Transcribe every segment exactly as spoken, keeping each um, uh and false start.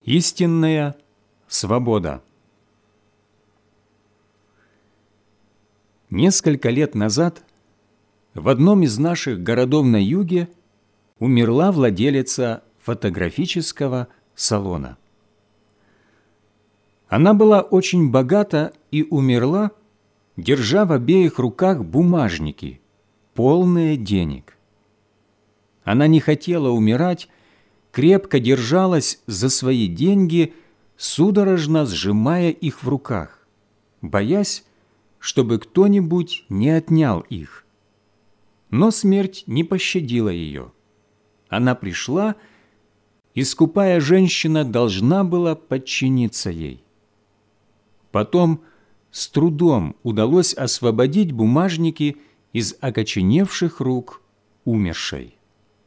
Истинная свобода. Несколько лет назад в одном из наших городов на юге умерла владелица фотографического салона. Она была очень богата и умерла, держа в обеих руках бумажники, полные денег. Она не хотела умирать, крепко держалась за свои деньги, судорожно сжимая их в руках, боясь, чтобы кто-нибудь не отнял их. Но смерть не пощадила ее. Она пришла, и скупая женщина должна была подчиниться ей. Потом с трудом удалось освободить бумажники из окоченевших рук умершей.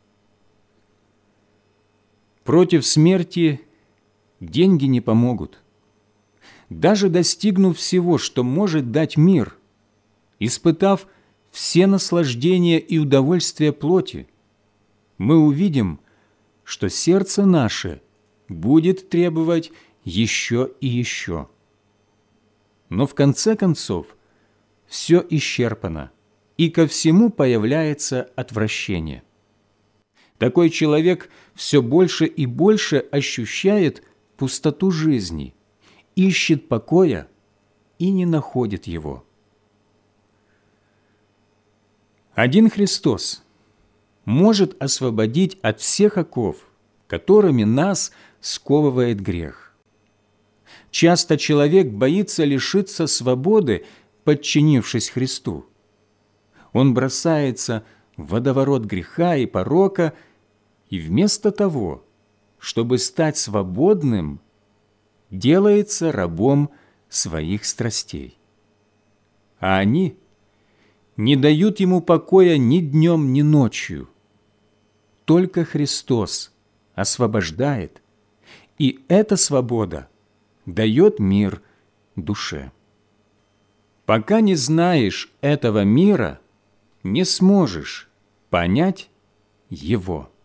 Против смерти деньги не помогут. Даже достигнув всего, что может дать мир, испытав все наслаждения и удовольствия плоти, мы увидим, что сердце наше будет требовать еще и еще. Но в конце концов все исчерпано, и ко всему появляется отвращение. Такой человек все больше и больше ощущает пустоту жизни, ищет покоя и не находит его. Один Христос может освободить от всех оков, которыми нас сковывает грех. Часто человек боится лишиться свободы, подчинившись Христу. Он бросается в водоворот греха и порока, и вместо того, чтобы стать свободным, делается рабом своих страстей. А они не дают ему покоя ни днем, ни ночью. Только Христос освобождает, и эта свобода дает мир душе. Пока не знаешь этого мира, не сможешь понять его.